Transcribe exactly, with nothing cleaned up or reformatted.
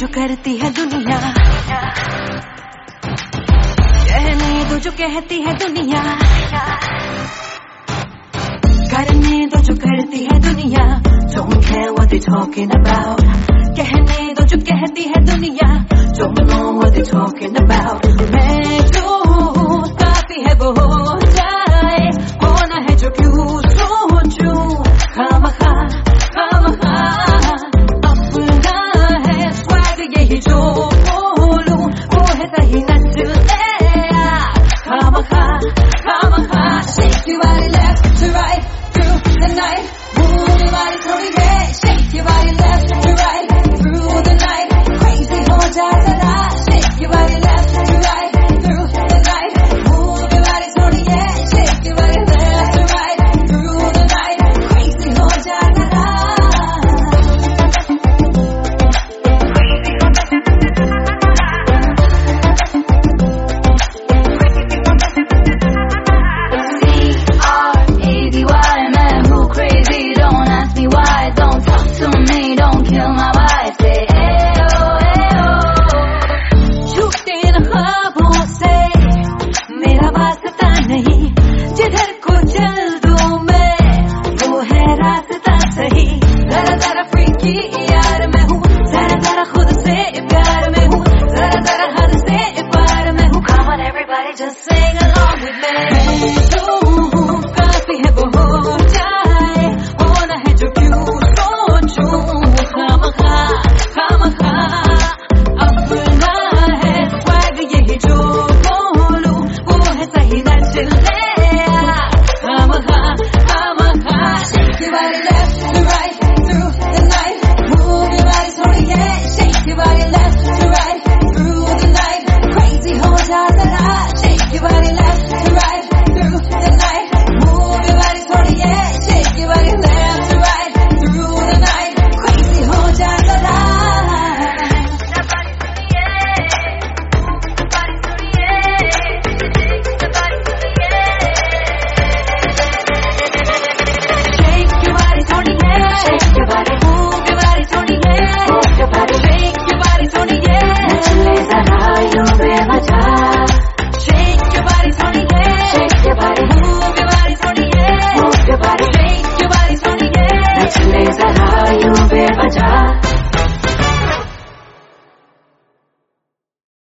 जो करती है दुनिया, कहने दो जो कहती है दुनिया, करने दो जो करती है दुनिया। Don't care what they're talking about, कहने दो जो कहती है दुनिया। Don't know what they're talking about। मैं जो हूँ काफी है वो हो जाए, होना है जो क्यों सोचूं खामखा खामखा। अपना है स्वैग यही जो बोलूं, वो है सही नचलेया खामखा खामखा। Shake your body left to right through the night, move your body थोड़ी है, shake your body left to right through the night, crazy हो जाए जरा। Shake your body left to right through the night, move your body थोड़ी है, shake your body left to right through the night, crazy हो जाए जरा। जिधर को चल दूं मैं वो है रास्ता सही। जरा जरा फ्रीकी यार मैं हूँ, जरा जरा खुद से प्यार में हूँ, जरा जरा हद से पार में हूँ। Come on everybody just sing along with me। जो हूँ काफी है वो हो